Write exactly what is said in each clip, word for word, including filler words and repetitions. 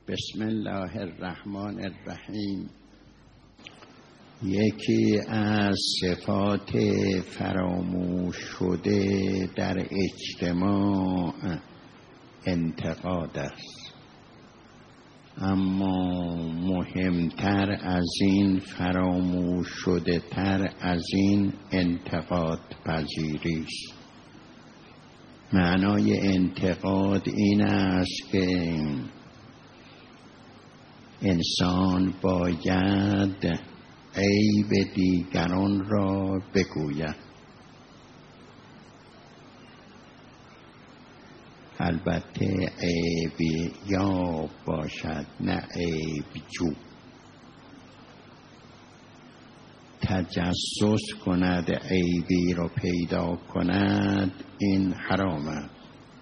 بسم الله الرحمن الرحیم. یکی از صفات فراموش شده در اجتماع انتقاد است، اما مهمتر از این، فراموش شده تر از این، انتقاد پذیری است. معنای انتقاد این است که انسان باید عیب دیگران را بگوید. البته عیب یاب باشد، نه عیب جو. تجسس کند، عیبی را پیدا کند، این حرام است.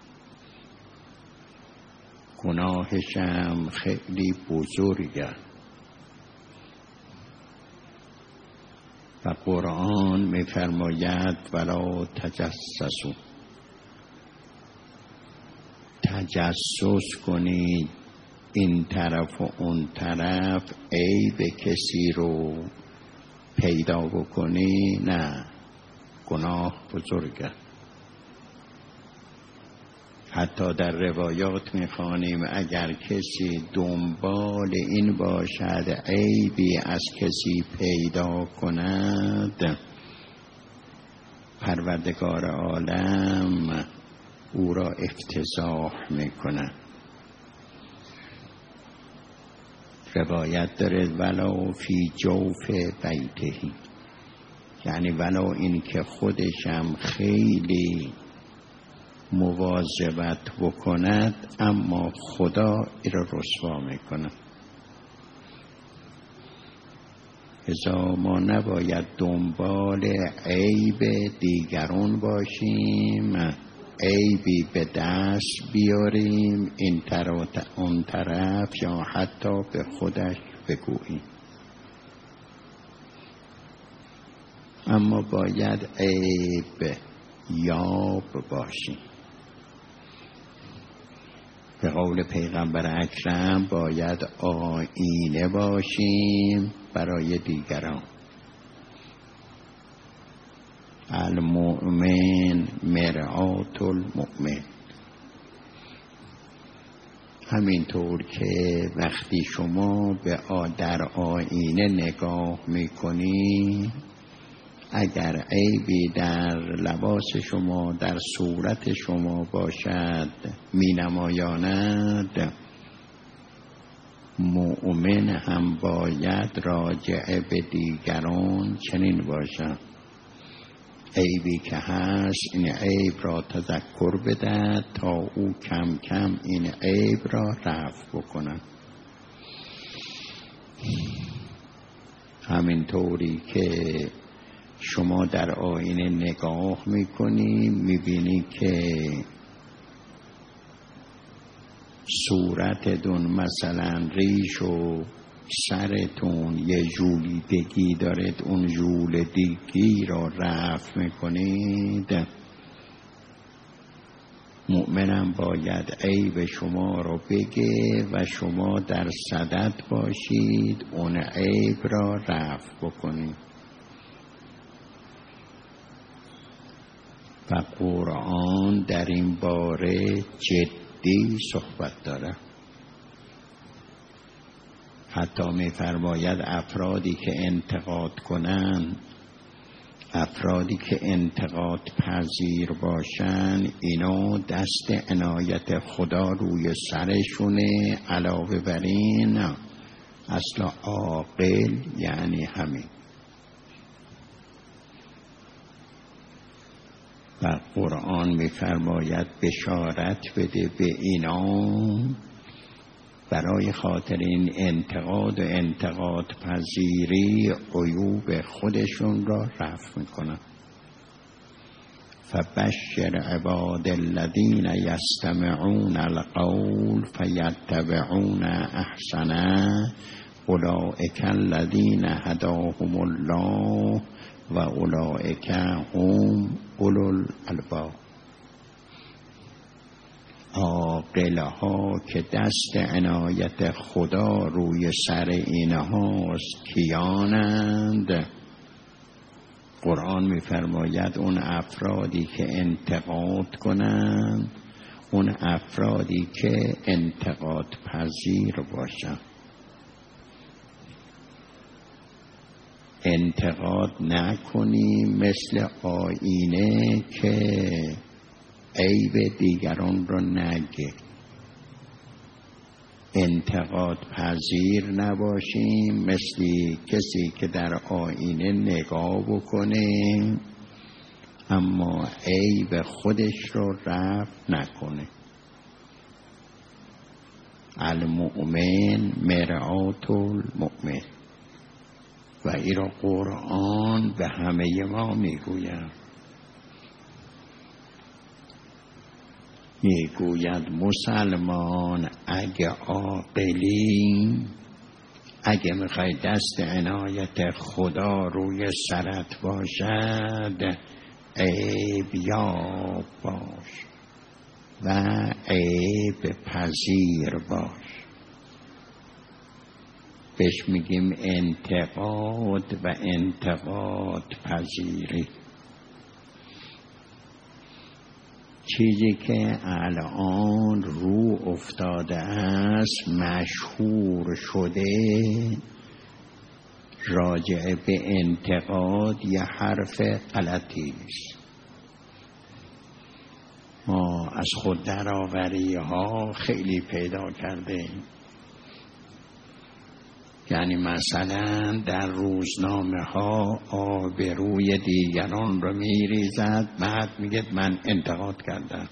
گناهش هم خیلی بزرگه و قرآن می‌فرماید ولا تجسسوا. تجسس کنید این طرف و اون طرف، عیب کسی رو پیدا بکنی، نه، گناه بزرگه. حتی در روایات می‌خوانیم اگر کسی دنبال این باشد عیبی از کسی پیدا کند، پروردگار عالم او را افتضاح می‌کند. روایت داره ولو فی جوف بیته، یعنی ولو این که خودشم خیلی مواظبت بکند، اما خدا این را رسوا میکند. لذا ما نباید دنبال عیب دیگران باشیم، عیبی به دست بیاریم این طرف اون طرف، یا حتی به خودش بگوییم. اما باید عیب یاب باشیم. به قول پیغمبر اکرم باید آینه باشیم برای دیگران. المؤمن مرآت المؤمن. همینطور که وقتی شما به در آینه نگاه میکنی، اگر عیبی در لباس شما، در صورت شما باشد، می نمایاند، مؤمن هم باید راجع به دیگران چنین باشد. عیبی که هست این عیب را تذکر بده تا او کم کم این عیب را رفع بکنه. همینطوری که شما در آینه نگاه میکنی، میبینی که صورتتون مثلا ریش و سرتون یه ژولیدگی دارد، اون ژولیدگی را رفع میکنید. مؤمنم باید عیب شما را بگه و شما در صدد باشید اون عیب را رفع بکنید. و قرآن در این باره جدی صحبت داره. حتی می‌فرماید افرادی که انتقاد کنند، افرادی که انتقاد پذیر باشن، اینا دست عنایت خدا روی سرشونه. علاوه بر این اصلا عاقل یعنی همین. و قرآن می‌فرماید بشارت بده به اینا، برای خاطر این انتقاد و انتقاد پذیری عیوب خودشون را رفع میکنن. فبشر عباد الذین یستمعون القول فیتبعون احسنه اولئک الذین هداهم الله و اولئک هم اولو الالباب. عاقل ها که دست عنایت خدا روی سر اینهاست کیانند؟ قرآن می‌فرماید اون افرادی که انتقاد کنند، اون افرادی که انتقاد پذیر باشند. انتقاد نکنی مثل آینه که عیب دیگران رو نگه. انتقاد پذیر نباشیم مثل کسی که در آینه نگاه بکنه اما عیب خودش رو رفع نکنه. المؤمن مرآت المؤمن و این را قرآن به همه ما میگوید. میگوید مسلمان اگه عاقلی، اگه میخوای دست عنایت خدا روی سرت باشد عیب یاب باش و عیب پذیر باش. بهش میگیم انتقاد و انتقاد پذیری. چیزی که الان رو افتاده است مشهور شده راجع به انتقاد یه حرف غلطی است. ما از خود درآوری ها خیلی پیدا کرده. یعنی مثلا در روزنامه ها آبروی دیگران رو میریزد، بعد میگه من انتقاد کردم.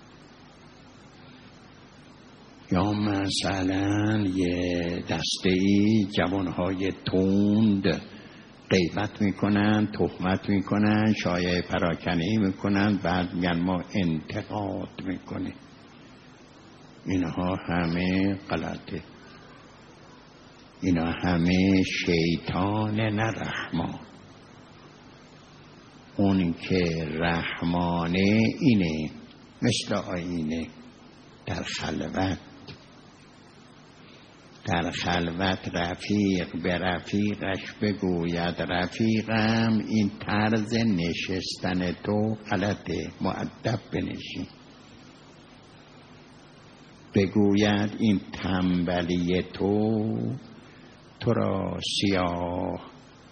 یا مثلا یه دسته‌ای جوانهای تند غیبت میکنن، تهمت میکنن، شایعه پراکنی میکنن، بعد میگن ما انتقاد میکنیم. اینها همه غلطه. اینا همه شیطان نه رحمان. اون که رحمانه اینه مثل آینه در خلوت. در خلوت رفیق به رفیقش بگوید رفیقم این طرز نشستن تو غلطه، مؤدب بنشین. بگوید این تنبلی تو تو را سیاه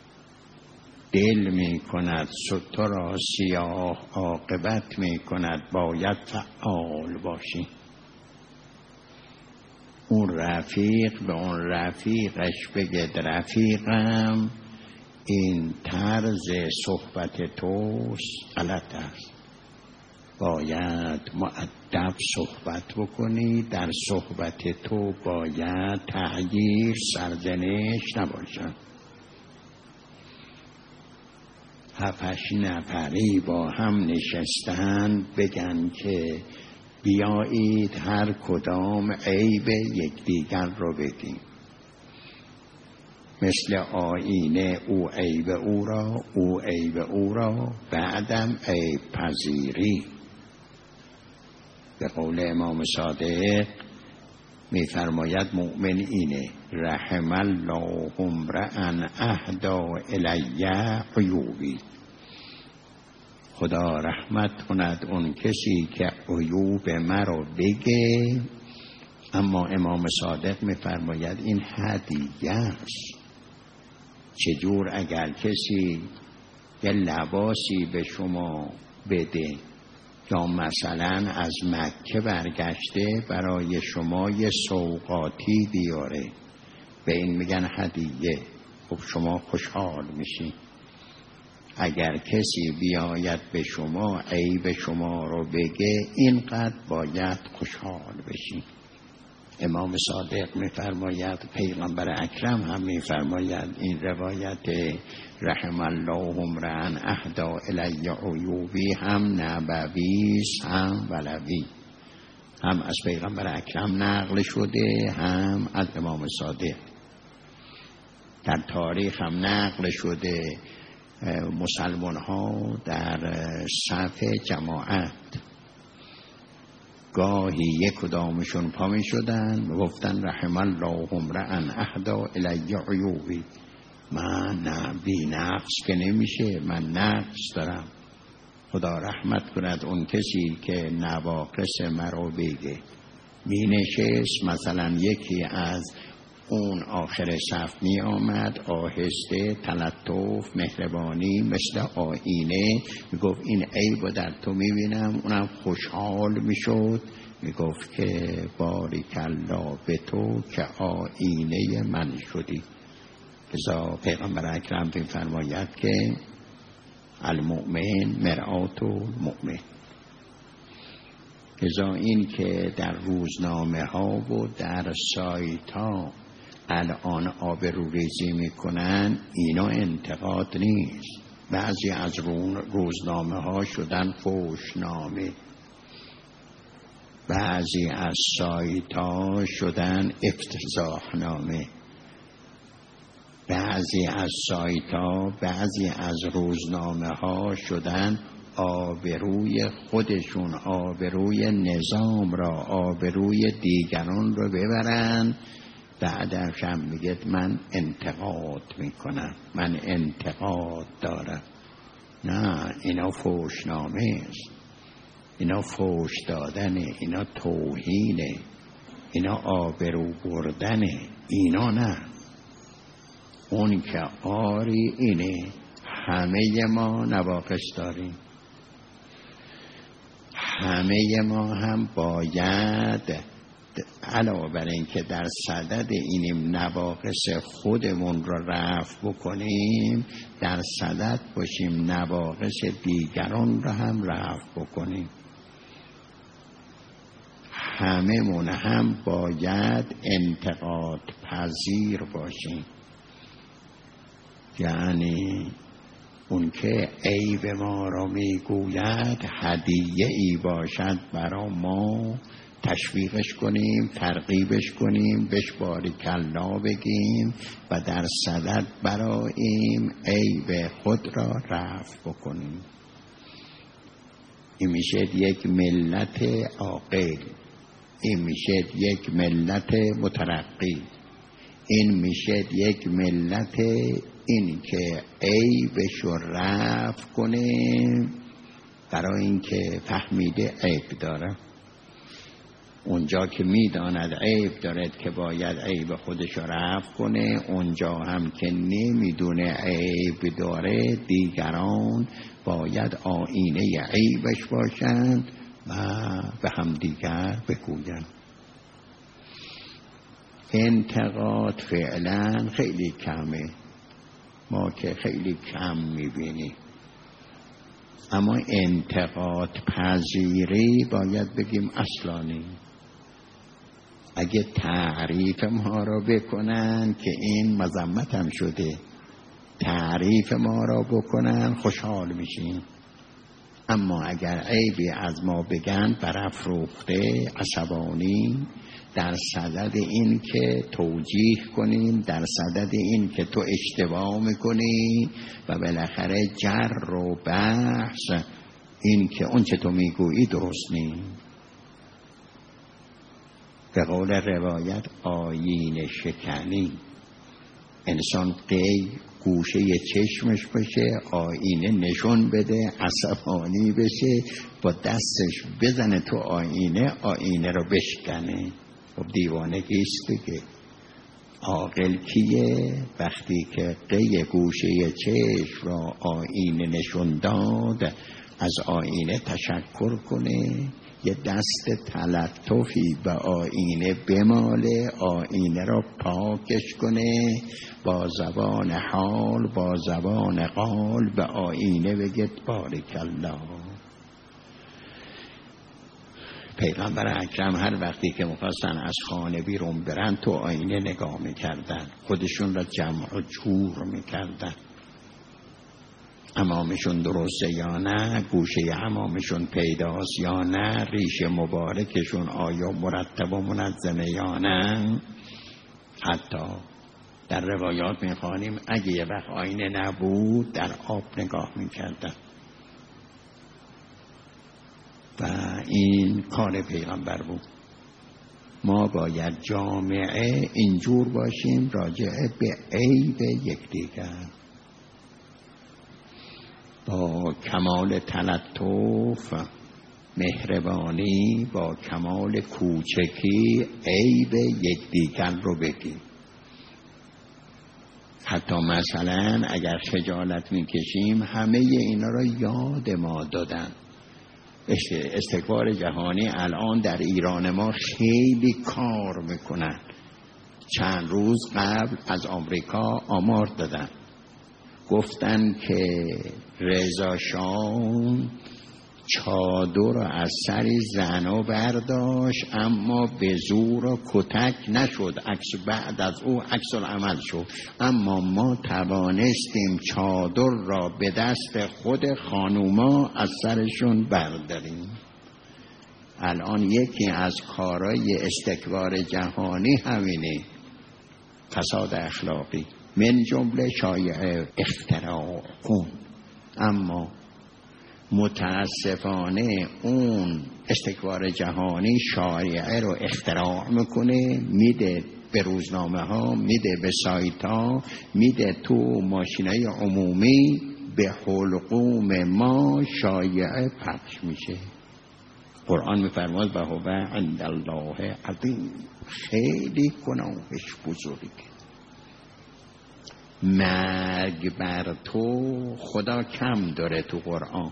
دل می کند، تو را سیاه عاقبت می کند، باید فعال باشی. اون رفیق به اون رفیقش بگه رفیقم این طرز صحبت توست غلط است، باید مؤدب صحبت بکنی، در صحبت تو باید تغییر سرزنش نباشد. هفتش نفری با هم نشستن بگن که بیایید هر کدام عیب یکدیگر رو بگیم. مثل آینه او عیب او را، او عیب او را، بعدم عیب پذیری. به قول امام صادق می‌فرماید مؤمن اینه رحم الله امرأ اهدی الی عیوبی. خدا رحمت کند اون کسی که عیوب مرا بگه. اما امام صادق می‌فرماید این هدیه است. چجور اگر کسی یه لباسی به شما بده یا مثلا از مکه برگشته برای شما یه سوغاتی بیاره، به این میگن هدیه. خب شما خوشحال میشین. اگر کسی بیاید به شما عیب شما رو بگه اینقدر باید خوشحال بشین. امام صادق میفرماید، پیغمبر اکرم هم میفرماید، این روایت رحم الله امرأ اهدی الی عیوبی هم نبوی هم ولوی، هم از پیغمبر اکرم نقل شده هم از امام صادق. در تاریخ هم نقل شده مسلمان ها در صف جماعت گاهی یک کدامشون پا می شدن و گفتن رحم الله امرأ اهدی الی عیوبی، من نه بی نقص که نمیشه، من نقص دارم، خدا رحمت کند اون کسی که نواقص مرا بگه. می نشست مثلا یکی از اون آخر صف می آمد، آهسته، تلطف، مهربانی، مثل آینه می گفت این عیب در تو می بینم. اونم خوشحال می شد، می گفت که باریک الله به تو که آینه من شدی. لذا پیغمبر اکرم می فرماید که المؤمن مرآت المؤمن. لذا این که در روزنامه ها و در سایت ها الان آبروریزی میکنن، اینا انتقاد نیست. بعضی از روزنامه ها شدن فحشنامه، بعضی از سایت ها شدن افتضاحنامه، بعضی از سایت ها، بعضی از روزنامه ها شدن آبروی خودشون، آبروی نظام را، آبروی دیگران رو ببرن. بعدش هم میگه من انتقاد میکنم، من انتقاد دارم. نه، اینا فحشنامه است، اینا فحش دادنه، اینا توهینه، اینا آبرو بردنه. اینا نه. اون که آری اینه همه ما نواقص داریم، همه ما هم باید علاوه بر این که در صدد اینیم نواقص خودمون رو رفع بکنیم، در صدد باشیم نواقص دیگران رو هم رفع بکنیم. همه من هم باید انتقاد پذیر باشیم. یعنی اون که عیب ما را میگوید هدیه ای باشد برای ما، تشویقش کنیم، ترغیبش کنیم، بهش باریک الله بگیم و در صدد براییم عیب خود را رفع بکنیم. این میشه یک ملت عاقل، این میشه یک ملت مترقی، این میشه یک ملت این که عیبش رو رفع کنه، برای اینکه فهمیده عیب داره. اونجا که میداند عیب دارد که باید عیب خودش رو رفع کنه، اونجا هم که نمیدونه عیب داره، دیگران باید آینه عیبش باشند و به هم دیگر بگویند. انتقاد فعلا خیلی کمه، ما که خیلی کم میبینیم، اما انتقاد پذیری باید بگیم اصلا نیست. اگه تعریف ما را بکنن که این مذمت هم شده، تعریف ما را بکنن خوشحال میشیم. اما اگر عیبی از ما بگن برافروخته، عصبانی، در صدد این که توجیه کنیم، در صدد این که تو اشتباه میکنی و بالاخره جر و بحث این که اون چه تو میگویی درست نیست. به قول روایت آیین شکنی، انسان قی گوشه چشمش باشه، آینه نشون بده، عصبانی بشه، با دستش بزنه تو آینه، آینه رو بشکنه. خب دیوانگی است دیگه. عاقل کیه؟ وقتی که قی گوشه چشم را آینه نشون داد، از آینه تشکر کنه، یه دست تلطفی به آینه بماله، آینه را پاکش کنه، با زبان حال، با زبان قال به آینه بگه باریک الله. پیغمبر اکرم هر وقتی که می‌خواستن از خانه بیرون برن تو آینه نگاه میکردن، خودشون را جمع و جور میکردن. حمامشون درسته یا نه، گوشه حمامشون پیداست یا نه، ریش مبارکشون آیا مرتب و منظمه یا نه. حتی در روایات میخوانیم اگه یه وقت آینه نبود در آب نگاه میکردن. و این کار پیغمبر بود. ما باید جامعه اینجور باشیم راجع به عیب یکدیگر، با کمال تلطف مهربانی، با کمال کوچکی عیب یکدیگر رو بگیم. حتی مثلا اگر خجالت میکشیم همه اینا رو یاد ما دادن. استکبار جهانی الان در ایران ما خیلی کار میکنن. چند روز قبل از آمریکا آمار دادن، گفتن که رضا شاه چادر رو از سر زنا برداشت اما به زور و کتک نشد، عکس بعد از او عکس العمل شد، اما ما توانستیم چادر را به دست خود خانوما از سرشون برداریم. الان یکی از کارهای استکبار جهانی همینه، فساد اخلاقی، من جمله شایعه اختراع کن. اما متاسفانه اون استکبار جهانی شایعه رو اختراع میکنه، میده به روزنامه ها، میده به سایت ها، میده تو ماشینای عمومی، به حلقوم ما شایعه پخش میشه. قرآن میفرماد و هو عند الله عظیم، خیلی گناهش بزرگه. مرگ بر تو خدا کم داره تو قرآن،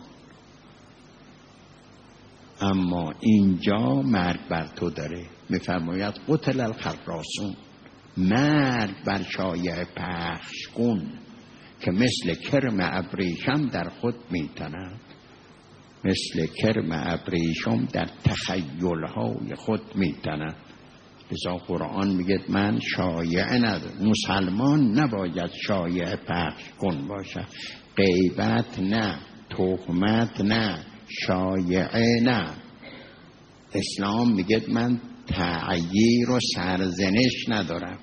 اما اینجا مرگ بر تو داره. میفرماید قتل الخراسون، مرگ بر شایعه پخش کن که مثل کرم ابریشم در خود میتند، مثل کرم ابریشم در تخیلهای خود میتند. لذا قرآن میگه من شایعه ندارم، مسلمان نباید شایعه پخش کن باشه، غیبت نه، تهمت نه، شایعه نه. اسلام میگه من تعییر و سرزنش ندارم.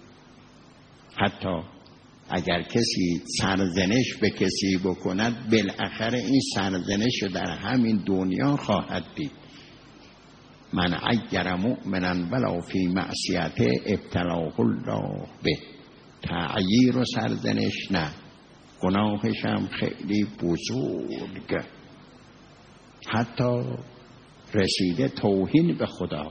حتی اگر کسی سرزنش به کسی بکند بالاخره این سرزنش در همین دنیا خواهد دید. من عیر مؤمنا ولو فی معصیته ابتلاه الله به، تعییر و سرزنش نه، گناهش هم خیلی بزرگه، حتی رسیده توهین به خدا،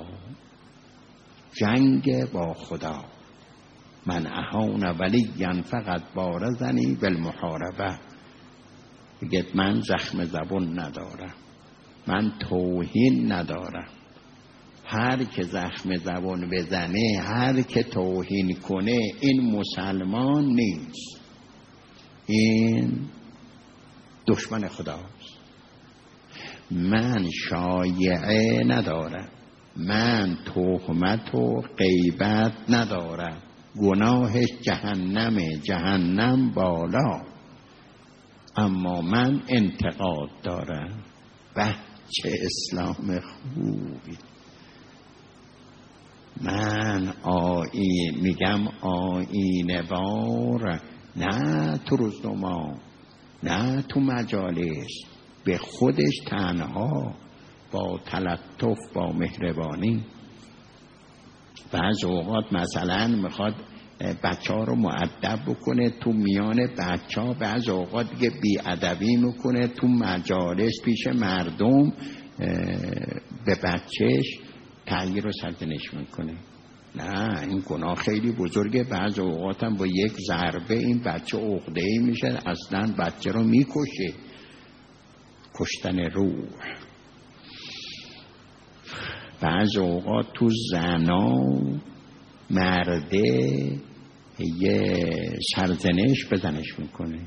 جنگ با خدا. من اهان ولیا فقط بارزنی بالمحاربه، بگید من زخم زبون ندارم، من توهین ندارم. هر که زخم زبون بزنه، هر که توهین کنه، این مسلمان نیست، این دشمن خداست. من شایعه ندارم، من تهمت و غیبت ندارم، گناهش جهنمه، جهنم بالا، اما من انتقاد دارم. به چه اسلام خوبی! من آیین میگم آیین وار، نه تو روزنامه، نه تو مجالس، به خودش تنها، با تلطف، با مهربانی. بعض اوقات مثلا میخواد بچه ها رو مؤدب بکنه، تو میان بچه ها بعض اوقات دیگه بیادبی میکنه، تو مجالس پیش مردم به بچهش تعییر و سرزنش میکنه. نه، این گناه خیلی بزرگه. بعض اوقات هم با یک ضربه این بچه عقده‌ای میشه، اصلا بچه رو میکشه، کشتن روح. بعض اوقات تو زنا مرده یه سرزنش به زنش میکنه،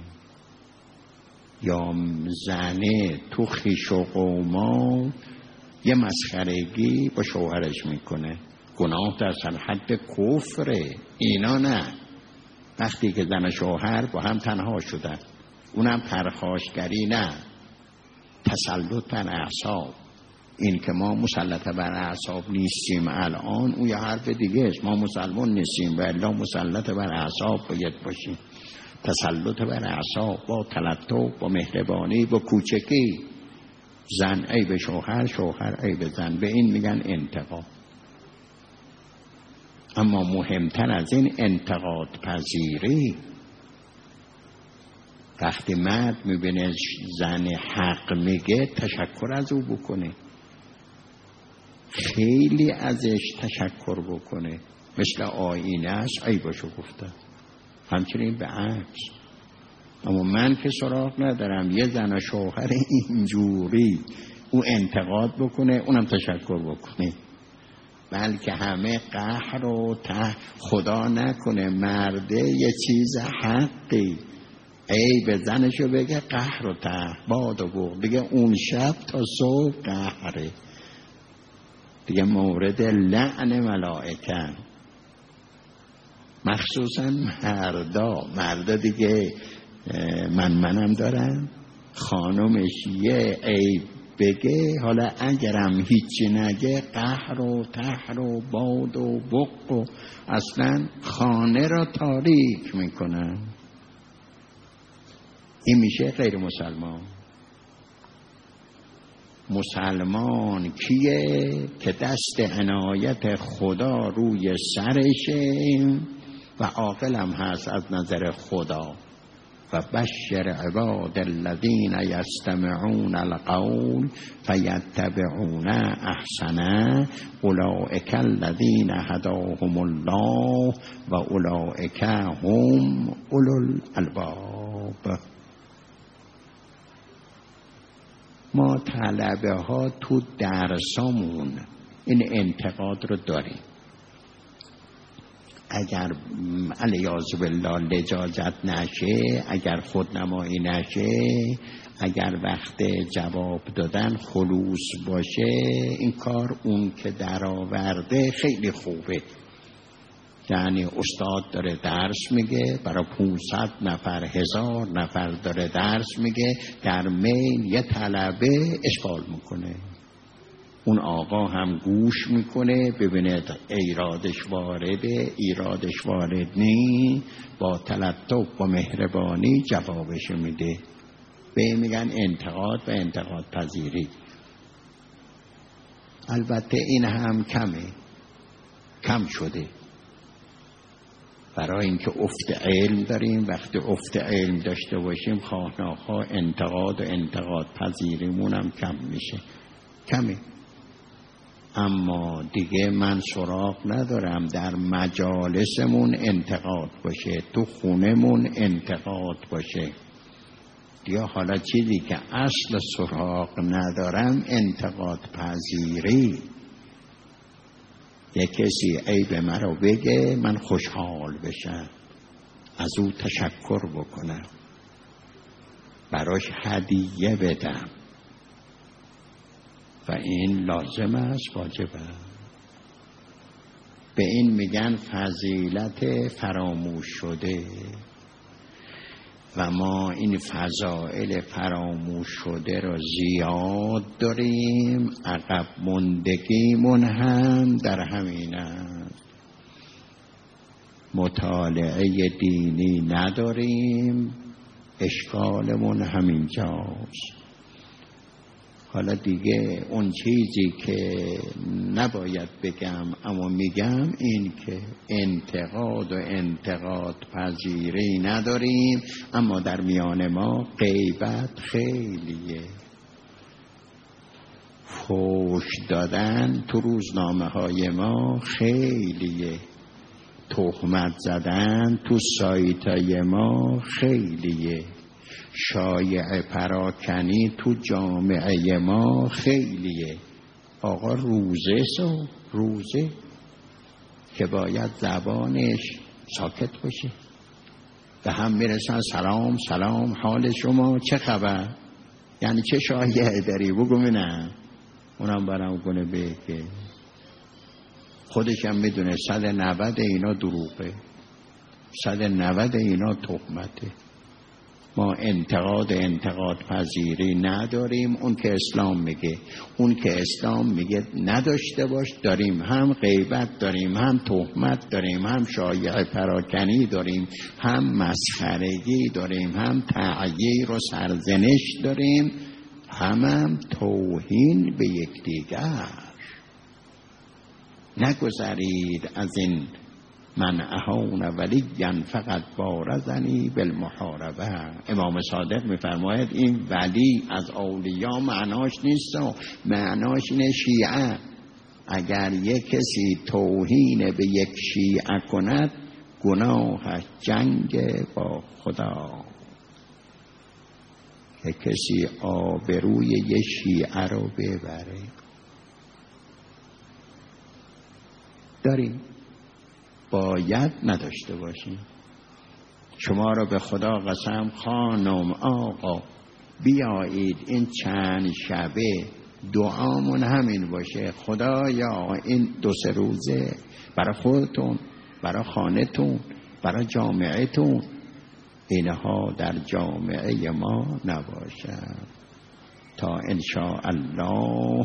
یا زنه تو خویش و قوما یه مسخرگی با شوهرش میکنه، گناه در حد کفره. اینا نه. وقتی که زن و شوهر با هم تنها شدن، اونم پرخاشگری نه، تسلط بر اعصاب. این که ما مسلط بر اعصاب نیستیم الان، اون یه حرف دیگه است. ما مسلمان نیستیم و الا مسلط بر اعصاب باید باشیم. تسلط بر اعصاب با تلطف، با مهربانی، با کوچکی. زن عیب شوهر، شوهر عیب زن. به این میگن انتقاد. اما مهمتر از این انتقاد پذیری. وقتی مرد میبینه زن حق میگه تشکر از او بکنه، خیلی ازش تشکر بکنه، مثل آینه است عیبشو گفته. همچنین به عکس. اما من که سراغ ندارم یه زن و شوهر اینجوری او انتقاد بکنه اونم تشکر بکنه، بلکه همه قهر و ته. خدا نکنه مرده یه چیز حقی عیب زنشو بگه قهر و ته باد و بغض، دیگه اون شب تا صبح قهره، دیگه مورد لعن ملائکه. مخصوصا مردا مردا دیگه من منم دارن، خانمش یه عیب بگه، حالا اگرم هیچی نگه قهر و تهر و باد و بغض و اصلا خانه را تاریک میکنن. این میشه غیر مسلمان. مسلمان کیه؟ که دست عنایت خدا روی سرشه و عاقلم هست از نظر خدا. و بشر عباد الذین یستمعون القول فیتبعون احسنه اولئک الذین هداهم الله و اولئک هم اولو الالباب. ما طلبه ها تو درسامون این انتقاد رو داریم. اگر علیاذ بالله لجاجت نشه، اگر خودنمایی نشه، اگر وقت جواب دادن خلوص باشه، این کار اون که درآورده خیلی خوبه. یعنی استاد داره درس میگه، برای پانصد نفر هزار نفر داره درس میگه، در میل یه طلبه اشغال میکنه، اون آقا هم گوش میکنه ببینه ایرادش وارده ایرادش وارد نی، با تلطف و مهربانی جوابش میده. به این میگن انتقاد و انتقاد پذیری. البته این هم کمه، کم شده، برای اینکه افت علم داریم. وقتی افت علم داشته باشیم خواهناخواه انتقاد و انتقاد پذیریمون هم کم میشه، کمه. اما دیگه من سراغ ندارم در مجالسمون انتقاد باشه، تو خونمون انتقاد باشه. یا حالا چیزی که اصل سراغ ندارم انتقاد پذیری. یک کسی عیب مرا بگه من خوشحال بشم، از او تشکر بکنم، براش هدیه بدم و این لازم است، واجب است. به این میگن فضیلت فراموش شده. و ما این فضائل فراموش شده را زیاد داریم. عقب ماندگیمون هم در همین است. مطالعه دینی نداریم، اشکالمون همینجاست. حالا دیگه اون چیزی که نباید بگم اما میگم این که انتقاد و انتقاد پذیری نداریم، اما در میان ما غیبت خیلیه. فحش دادن تو روزنامه های ما خیلیه، تهمت زدن تو سایت های ما خیلیه، شایعه پراکنی تو جامعه ما خیلیه. آقا روزه سو روزه که باید زبانش ساکت باشه، به هم میرسن سلام سلام حال شما چه خبر، یعنی چه شایعه داری بگو منم، اونم برام کنه به که خودش هم میدونه صد و نود اینا دروغه، صد و نود اینا تهمته. ما انتقاد انتقاد پذیری نداریم. اون که اسلام میگه، اون که اسلام میگه نداشته باش داریم. هم غیبت داریم، هم تهمت داریم، هم شایعه پراکنی داریم، هم مسخرگی داریم، هم تعییر و سرزنش داریم، همم توهین به یکدیگر. نگذرید از این من اهون ولیا فقط بارزنی بالمحاربه. امام صادق میفرماید این ولی از اولیاء معناش نیست، معناش اینه شیعه. اگر یک کسی توهین به یک شیعه کند گناه جنگ با خدا. که کسی آبروی یک شیعه رو ببره. داریم باید نداشته باشیم. شما رو به خدا قسم خانم آقا بیایید این چند شبه دعامون همین باشه، خدایا این دو سه روزه برای خودتون، برای خانه‌تون، برای جامعهتون، اینها در جامعه ما نباشد تا انشاء الله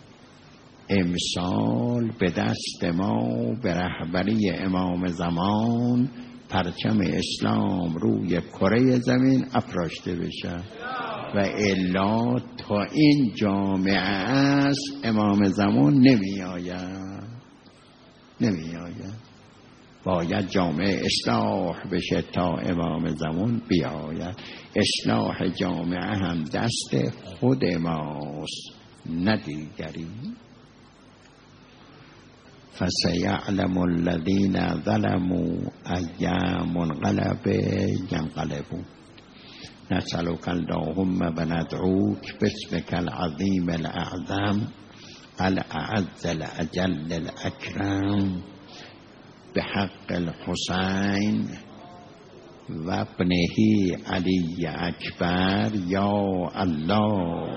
امسال به دست ما به رهبری امام زمان پرچم اسلام روی کره زمین افراشته بشه و الا تا این جامعه است امام زمان نمی آید نمی آید. باید جامعه اصلاح بشه تا امام زمان بیاید. اصلاح جامعه هم دست خود ماست نه دیگری. فسیعلم الذین ظلموا ای منقلب ینقلبون. نسألك اللهم وندعوك باسمك العظیم الاعظم الاعز الاجل الاکرم بحق الحسین و ابنه علی اکبر یا الله.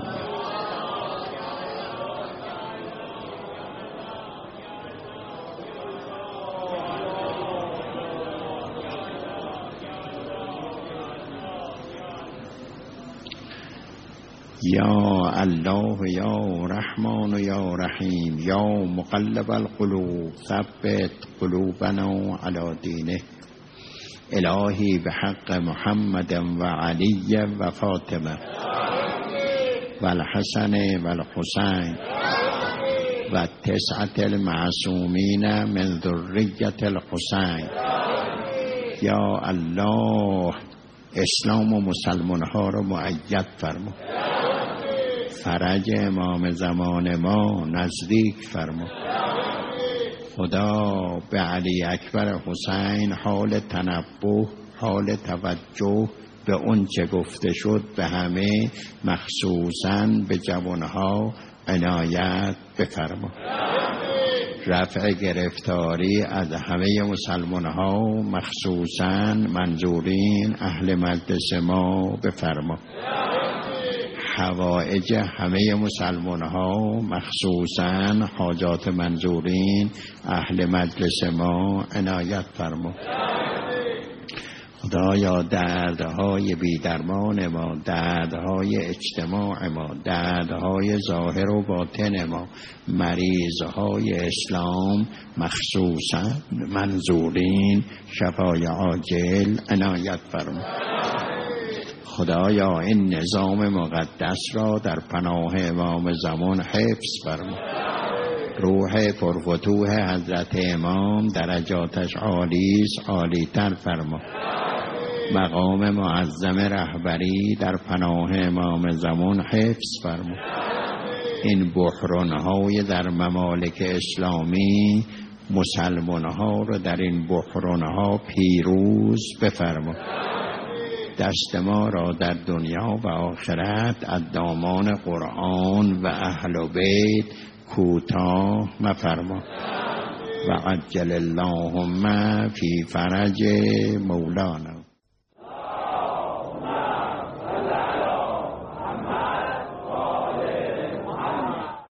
یا الله یا رحمان یا رحیم یا مقلب القلوب ثبت قلوبنا علی دینه. الهی به حق محمد و علی و فاطمه و الحسن و الحسین و تسعة المعصومین من ذریة الحسین. یا الله اسلام و مسلمان ها رو مؤید فرما، فرج امام زمان ما نزدیک فرما. خدا به علی اکبر حسین حال تنبه، حال توجه به اون چه گفته شد به همه، مخصوصاً به جوانها عنایت بفرما. رفع گرفتاری از همه مسلمان ها مخصوصاً منظورین اهل مجلس ما بفرما. حوائج همه مسلمان ها مخصوصاً حاجات منظورین اهل مجلس ما عنایت فرما. خدایا دردهای بیدرمان ما، دردهای اجتماع ما، دردهای ظاهر و باطن ما، مریضهای اسلام مخصوصا منظورین شفای عاجل عنایت فرما. خدایا این نظام مقدس را در پناه امام زمان حفظ فرما. روح پرفتوح حضرت امام درجاتش عالیست، عالی تر فرما. مقام معظم رهبری در پناه امام زمان حفظ فرما. این بحران‌های در ممالک اسلامی مسلمان‌ها را در این بحران‌ها پیروز بفرما. دست ما را در دنیا و آخرت از دامان قرآن و اهل بیت کوتاه مفرما. و عجل اللهم فی فرج مولانا.